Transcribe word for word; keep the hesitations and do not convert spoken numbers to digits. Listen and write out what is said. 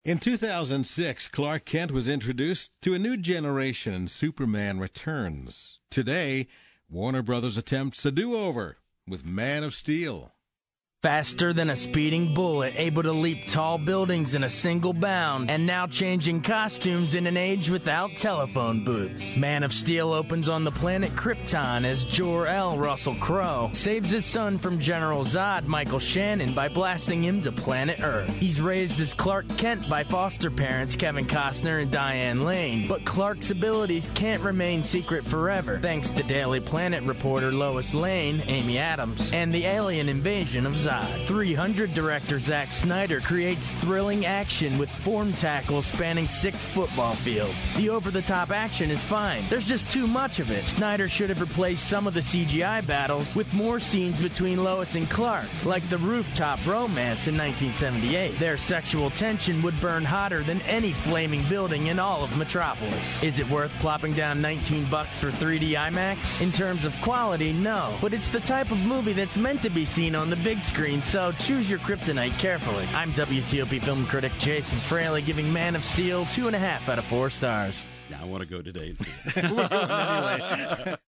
In two thousand six, Clark Kent was introduced to a new generation in Superman Returns. Today, Warner Brothers attempts a do-over with Man of Steel. Faster than a speeding bullet, able to leap tall buildings in a single bound, and now changing costumes in an age without telephone booths. Man of Steel opens on the planet Krypton as Jor-El Russell Crowe saves his son from General Zod, Michael Shannon, by blasting him to planet Earth. He's raised as Clark Kent by foster parents Kevin Costner and Diane Lane, but Clark's abilities can't remain secret forever, thanks to Daily Planet reporter Lois Lane, Amy Adams, and the alien invasion of Zod. three hundred director Zack Snyder creates thrilling action with form tackles spanning six football fields. The over-the-top action is fine. There's just too much of it. Snyder should have replaced some of the C G I battles with more scenes between Lois and Clark, like the rooftop romance in nineteen seventy-eight. Their sexual tension would burn hotter than any flaming building in all of Metropolis. Is it worth plopping down nineteen bucks for three D IMAX? In terms of quality, no. But it's the type of movie that's meant to be seen on the big screen. So choose your kryptonite carefully. I'm W T O P film critic Jason Fraley, giving Man of Steel two and a half out of four stars. Yeah, I want to go today and see it. We're going anyway.